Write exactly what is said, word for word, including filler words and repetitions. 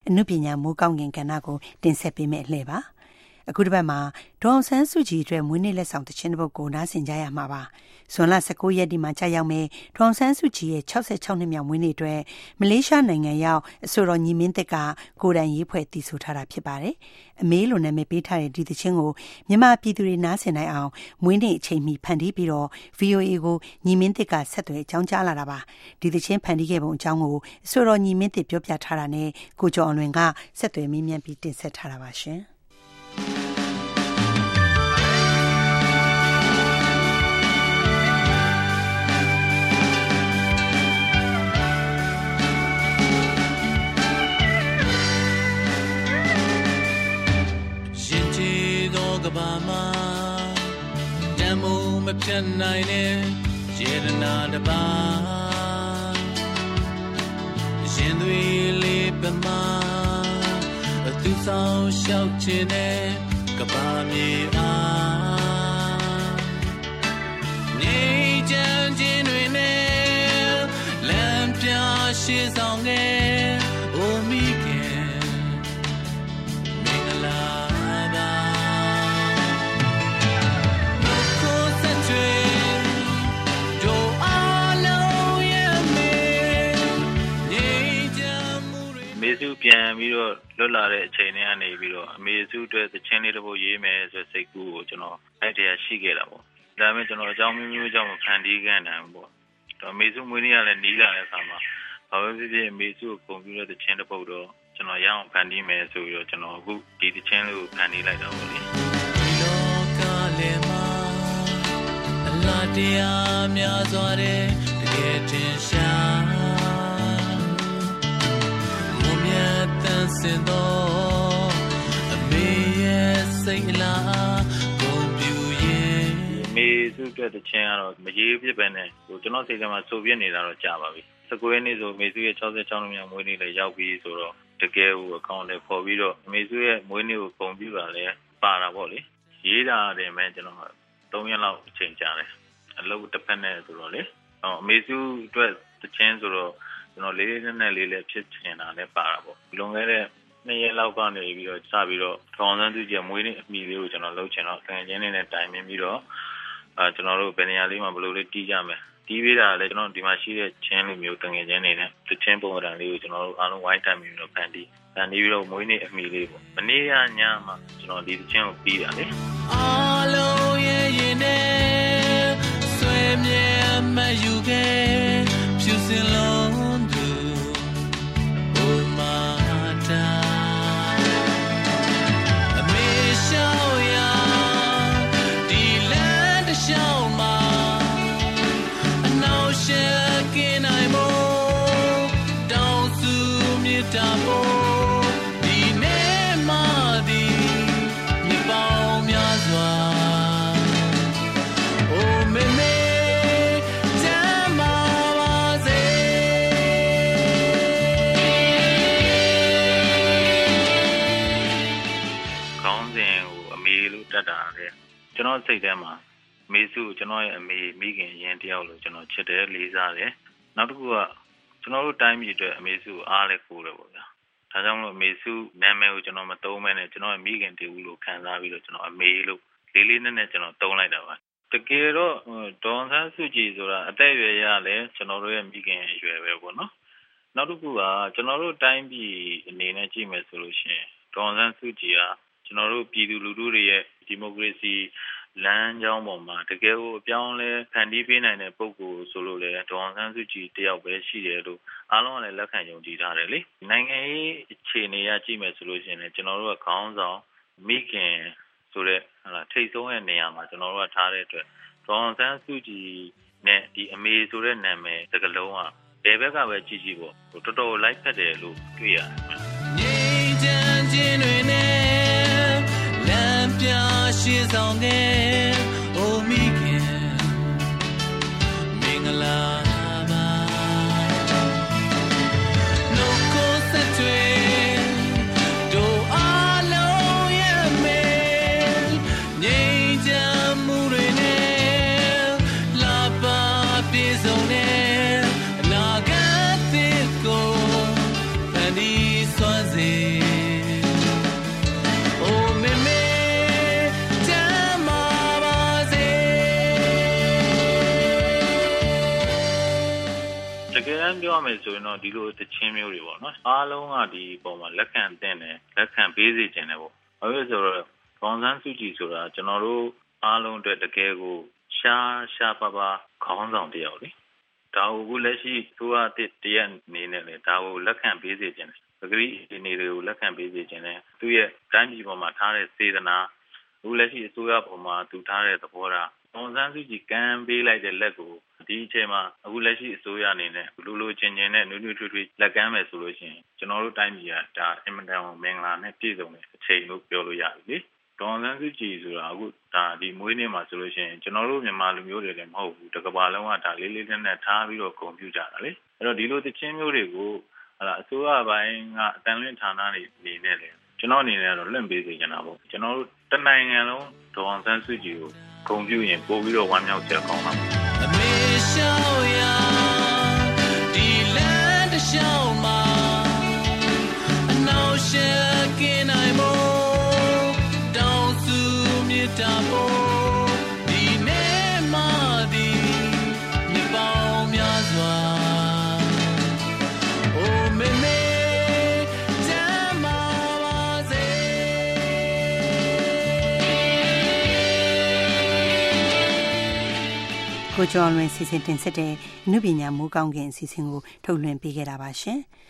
အနုပညာမိုးကောင်းကင်ကဏ္ဍကိုတင်ဆက်ပေးမယ့်အလှည့်ပါအခုတစ်ပတ်မှာဒေါ်အောင်ဆန်းစုကြည်အတွက်မွေးနေ့လက်ဆောင်တခြင်းတစ်ပုဒ်ကိုနားဆင်ကြရမှာပါဇွန်လ၁၉ရက်ဒီမှာကြာရောက်မယ်ဒေါ်အောင်ဆန်းစုကြည်ရဲ့၆၆နှစ်မြောက်မွေးနေ့အတွက်မလေးရှားနိုင်ငံရောက်အဆိုတော်ညီမင်းသစ်ကကိုယ်တိုင်ရေးဖွဲ့တည်ဆိုထားတာဖြစ်ပါတယ်အမေလိုနာမည်ပေးထားတဲ့ဒီတခြင်းကိုမြန်မာပြည်သူတွေနားဆင်နိုင်အောင်မွေးနေ့အချိန်မီဖန်တီးပြီးတော့ ဗီအိုအေ ကိုညီမင်းသစ်ကဆက်သွယ်အကြောင်းကြားလာတာပါဒီတခြင်းဖန်တီးခဲ့ပုံအကြောင်းကိုအဆိုတော်ညီမင်းသစ်ပြောပြထားတာနဲ့ကိုကျော်အောင်လွင်ကဆက်သွယ်မေးမြန်းပြီးတင်ဆက်ထားတာပါရှင်ကဘာမှာတမ်းမှုမပြတ်နိုင်တဲ့ရေရနာတပါရင်သွေးလေးပမာအသူဆောင်လျှောက်ခြင်းနဲ့ကဘာမြေအားနေကြမ်းခြင်းတွေနဲ့လမ်းပြရှိဆောင်ငယ်အိုမိခင်မင်္ဂလာမေစုပြန်ပြီးတော့လွတ်လာတဲ့အချိန်တွေကနေပြီးတော့အမေစုအတွက်သချင်းလေးတစ်ပုဒ်ရေးမယ်ဆိုစိတ်ကူးကိုကျွန်တော်အဲ့တရားရှိခဲ့တာပေါ့ဒါပေမဲ့ကျွန်တော်အကြောင်းမျိုးမျိုးကြောင့်ဖန်တီးခဲ့နိုင်ပေါ့အမေစုမွေးနေ့ကလည်းနီးလာတဲ့အခါမှာဘာပဲဖြစ်ဖြစ်အမေစုကိုပုံပြီးတော့သချင်းတစ်ပုဒ်တော့ကျွန်တော်ရအောင်ဖန်တီးမယ်ဆိုပြီးတော့ကျွန်တော်အခုဒီသချင်းလေးကိုဖန်တီးလိုက်တော့ပေါ့လေဒီလောကလေးမှာအလားတရားများစွာတဲ့တကယ်တင်ရှာတန်စင်တော့အမေရဲ့စိတ်လားကိုပြူရင်မေစုအတွက်တခြင်းကတော့မရေးဖြစ်ပဲနဲ့ဟိုကျွန်တော်စိတ်ထဲမှာစိုးပြနေတာတော့ကြာပါပြီ၁၉ရက်နေ့ဆိုမေစုရဲ့၆၆နှစ်မြောက်မွေးနေ့လည်းရောက်ပြီဆိုတော့တကယ်ဟိုအကောင့်တွေပေါ်ပြီးတော့မေစုရဲ့မွေးနေ့ကိုပုံပြတာလည်းပါတာပေါ့လေရေးတာတယ်မဲ့ကျွန်တော်၃ရက်လောက်အချိန်ကြာတယ်အလုပ်တစ်ဖက်နဲ့ဆိုတော့လေဟောမေစုအတွက်တခြင်းဆိုတော့ကျွန်တော်လေးလေးနဲ့လေးလေးဖြစ်ချင်တာလည်းပါတာပေါ့လွန်ခဲ့တဲ့နှစ်ရက်လောက်ကနေပြီးတော့စပြီးတော့ထောင်ဆန်းသူကြီးမွေးနေ့အမိလေးကိုကျွန်တော်လုပ်ချင်တော့တန်ချင်းလေးနဲ့တိုင်ပင်ပြီးတော့အဲကျွန်တော်တို့ဘယ်နေရာလေးမှာဘယ်လိုလေးတီးကြမယ်တီးပေးတာလည်းကျွန်တော်ဒီမှာရှိတဲ့ချင်းလူမျိုးတငယ်ချင်းတွေနဲ့တချင်းပုံစံလေးကိုကျွန်တော်တို့အားလုံးဝိုင်းတိုင်ပြီးတော့ဖန်တီးဖန်တီးပြီးတော့မွေးနေ့အမိလေးပေါ့မနေ့ကညမှာကျွန်တော်ဒီတချင်းကိုပြီးတာလေအားလုံးရဲ့ရင်နဲ့ဆွေမြဲမယူခဲ့ဖြူစင်လုံးကျွန်တော်စိတ်ထဲမှာမေစုကျွန်တော်ရဲ့အမေမိခင်ရင်တယောက်လို့ကျွန်တော်ချစ်တယ်လေးစားတယ်နောက်တစ်ခုကကျွန်တော်တို့တိုင်းပြည်အတွက်အမေစုအားလည်းကိုးတယ်ပေါ့ဗျာဒါကြောင့်မို့အမေစုနာမည်ကိုကျွန်တော်မသုံးမဲနဲ့ကျွန်တော်ရဲ့မိခင်တူလို့ခံစားပြီးတော့ကျွန်တော်အမေလို့လေးလေးနက်နက်ကျွန်တော်သုံးလိုက်တာပါတကယ်တော့ဒေါ်ဆန်းစုကြည်ဆိုတာအသက်အရွယ်ရလဲကျွန်တော်တို့ရဲ့မိခင်အရွယ်ပဲပေါ့နော်နောက်တစ်ခုကကျွန်တော်တို့တိုင်းပြည်အနေနဲ့ကြည့်မယ်ဆိုလို့ရှိရင်ဒေါ်ဆန်းစုကြည်ကကျွန်တော်တို့ပြည်သူလူထုတွေရဲ့ဒီမိုကရေစီလမ်းကြောင်းပေါ်မှာတကယ်ကိုအပြောင်းလဲဖန်တီးပေးနိုင်တဲ့ပုံကိုဆိုလို့လေဒေါ်အောင်ဆန်းစုကြည်တယောက်ပဲရှိတယ်လို့အားလုံးကလည်းလက်ခံယုံကြည်ထားတယ်လေနိုင်ငံရေးအခြေအနေအရကြည့်မယ်ဆိုလို့ရှိရင်လည်းကျွန်တော်တို့ကခေါင်းဆောင်မိခင်ဆိုတဲ့ဟာလားထိတ်ဆုံးတဲ့နေရာမှာကျွန်တော်တို့ကထားတဲ့အတွက်ဒေါ်အောင်ဆန်းစုကြည်နဲ့ဒီအမေဆိုတဲ့နာမည်တကလုံးကဘယ်ဘက်ကပဲကြည့်ကြည့်ပေါ့တော်တော်လိုက်ဖက်တယ်လို့တွေ့ရတယ်ငြိမ်းချမ်းခြင်းတွေနဲ့လမ်းပြရှိဆောင်ခဲ့အိုမိခင်မင်္ဂလာပါနှုတ်ကိုဆက်သွေးတို့အားလုံးရဲ့မေငြိမ်းချမ်းမှုတွေနဲ့လာပါပြေဆုံးတဲ့အနာဂတ်သစ်ကိုဖန်တီးစွမ်းစေမ်းပြောရမယ်ဆိုရင်တော့ဒီလိုတချင်းမျိုးတွေပေါ့နော်အားလုံးကဒီပုံမှာလက်ခံတဲ့နဲ့လက်ခံပေးစေခြင်းတယ်ပေါ့ဘာလို့လဲဆိုတော့ဒေါ်အောင်ဆန်းစုကြည်ဆိုတာကျွန်တော်တို့အားလုံးအတွက်တကယ်ကိုရှားရှားပါပါခေါင်းဆောင်တယောက်လေဒါကိုလက်ရှိသူကတရက်နေနဲ့လေဒါကိုလက်ခံပေးစေခြင်းတယ်ပဂရိဒီနေတွေကိုလက်ခံပေးစေခြင်းတယ်သူရဲ့တိုင်းပြည်ပေါ်မှာထားတဲ့စေတနာအခုလက်ရှိအစိုးရပေါ်မှာသူထားတဲ့သဘောထားဒေါ်အောင်ဆန်းစုကြည်ကမ်းပေးလိုက်တဲ့လက်ကိုဒီအချိန်မှာအခုလက်ရှိအစိုးရအနေနဲ့လူလူချင်းချင်းနဲ့နွေးနွေးထွေးထွေးလက်ကမ်းမယ်ဆိုလို့ရှိရင်ကျွန်တော်တို့တိုင်းပြည်ကဒါအင်မတန်မင်္ဂလာနဲ့ပြည့်စုံတဲ့အချိန်လို့ပြောလို့ရတယ်လေဒေါ်အောင်ဆန်းစုကြည်ဆိုတာအခုဒါဒီမွေးနေ့မှာဆိုလို့ရှိရင်ကျွန်တော်တို့မြန်မာလူမျိုးတွေလည်းမဟုတ်ဘူးတကဘာလုံးကဒါလေးလေးနက်နက်ထားပြီးတော့ဂုဏ်ပြုကြတာလေအဲ့တော့ဒီလိုတခြင်းမျိုးတွေကိုဟာအစိုးရပိုင်းကအတန်လွင့်ဌာနတွေနေနဲ့လေကျွန်တော်အနေနဲ့တော့လွင့်ပေးစေချင်တာပေါ့ကျွန်တော်တို့တနိုင်ငံလုံးဒေါ်အောင်ဆန်းစုကြည်ကိုဂုဏ်ပြုရင်ပို့ပြီးတော့ဝမ်းမြောက်ချက်ကောင်းပါမယ်အမေရှောင်းရဒီလန်တရှောင်းမှာအနောက်ရှက်ကင်းနိုင်မို့တောင်စုမြစ်တာပေါ်ဒီနေ့မှဒီမြပေါင်းများစွာအိုမေမေတမ်းပါပါစေကိုကျော်လွင်စီစဉ်တင်ဆက်တဲ့နုပညာမိုးကောင်းကင်အစီအစဉ်ကိုထုတ်လွှင့်ပေးခဲ့တာပါရှင်။